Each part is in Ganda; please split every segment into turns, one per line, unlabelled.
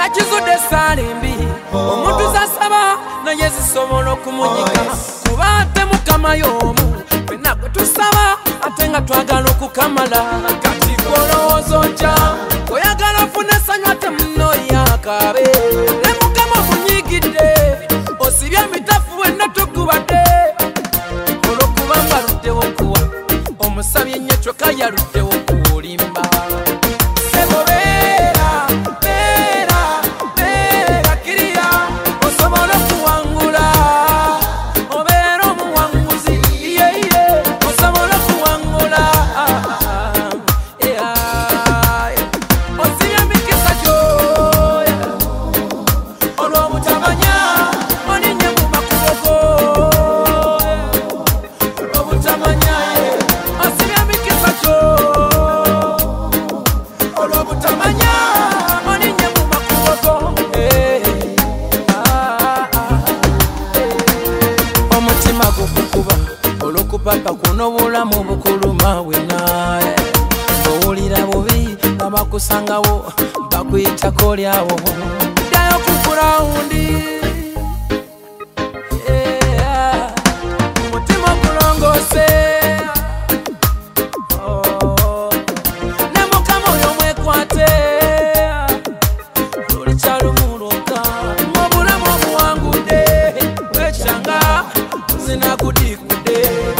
Nakizude salimbi omuntu zasaba naye zisobola okumunyika kuba ate mukama y'omu fenna gwe tusaba ate nga twagala okukamala kati golowooza otya oyagala ofune essanyu ate muno yakabe ne mukama omunyigidde osibye emitafu wenna tugubadde olw'okuba mbaluddewo okuwa omusabye nnyo kyokka yaluddewo okulimba papa kuno bulamu bukuluma wena owulira bubi abakusangawo bakuyitako lyawo ddayo ku gurawundi umutima ogulongoose ne mukama oyo mwekwate lulikyalumuluka mubulamu obuwangudde wekyanga zinakudikudde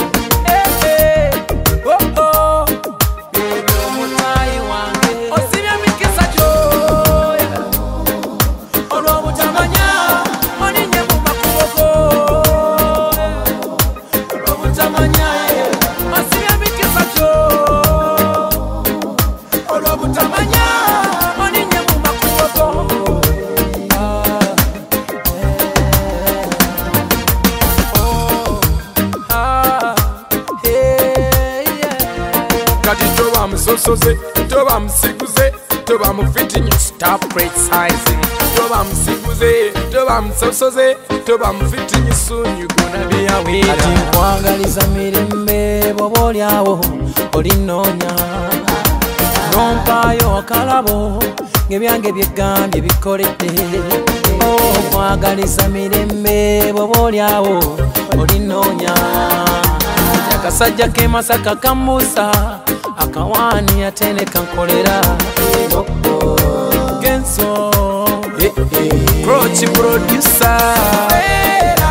Kati toba musosoze, toba musiguze, toba mufitting, stop criticizing. Toba musiguze, toba musosoze, toba mufitting, soon you gonna be away.
Kati nkwagaliza mirembe bw'olyawo olinoonya nompaayo akalabo ng'ebyange byegambye bikoledde nkwagaliza mirembe bw'olyawo olinoonya akasajja ke Masaka kambuusa akawaani ateneka nkolera Genso Prochi producer